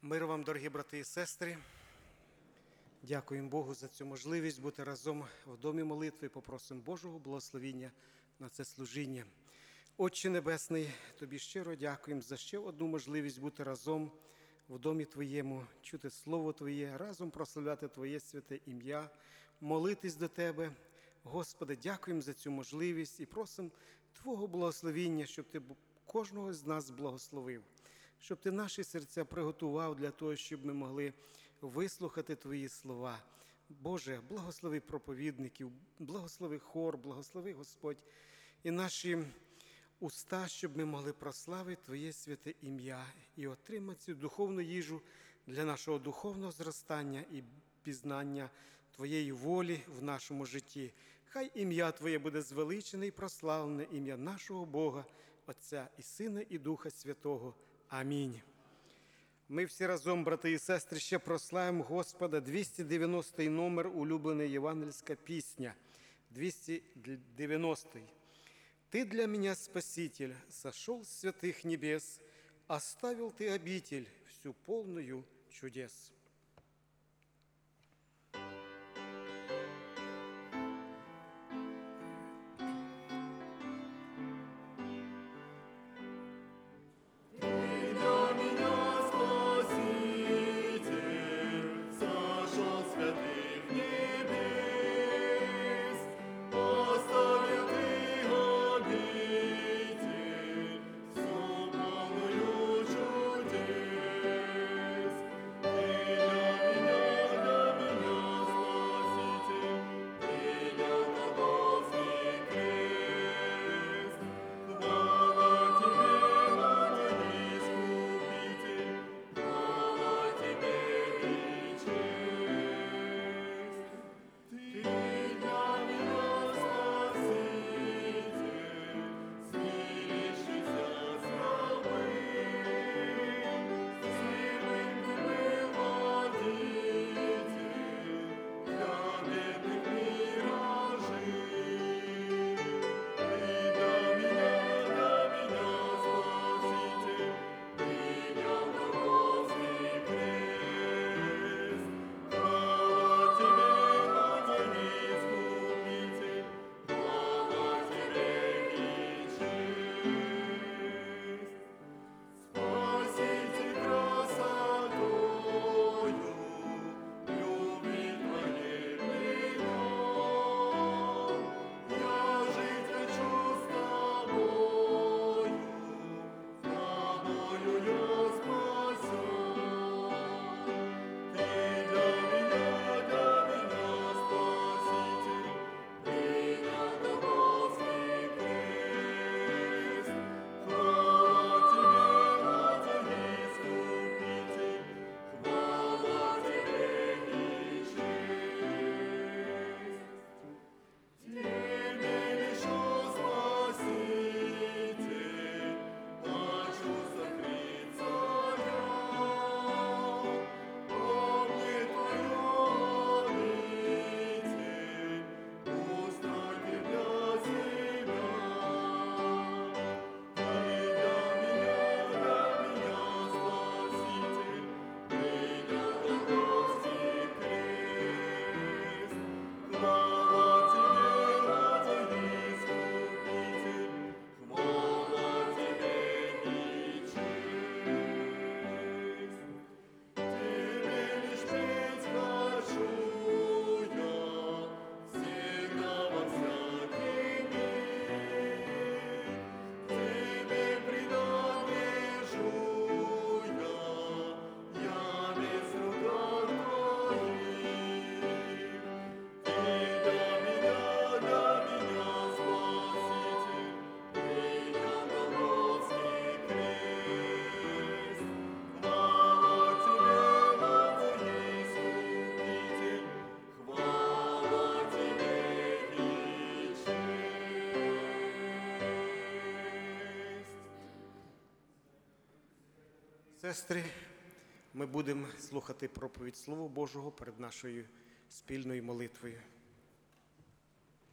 Мир вам, дорогі брати і сестри. Дякуємо Богу за цю можливість бути разом в домі молитви. Попросимо Божого благословіння на це служіння. Отче Небесний, Тобі щиро дякуємо за ще одну можливість бути разом в домі Твоєму, чути Слово Твоє, разом прославляти Твоє святе ім'я, молитись до Тебе. Господи, дякуємо за цю можливість і просимо Твого благословіння, щоб Ти кожного з нас благословив, щоб Ти наші серця приготував для того, щоб ми могли вислухати Твої слова. Боже, благослови проповідників, благослови хор, благослови Господь і наші уста, щоб ми могли прославити Твоє святе ім'я і отримати цю духовну їжу для нашого духовного зростання і пізнання Твоєї волі в нашому житті. Хай ім'я Твоє буде звеличене і прославлене, ім'я нашого Бога, Отця і Сина, і Духа Святого. Амінь. Ми всі разом, брати і сестри, ще прославимо Господа. 290-й номер, улюблена євангельська пісня. 290-й. «Ты для меня, Спаситель, сошел с святых небес, оставил Ты обитель, всю полную чудес». Сестри, ми будемо слухати проповідь Слова Божого перед нашою спільною молитвою.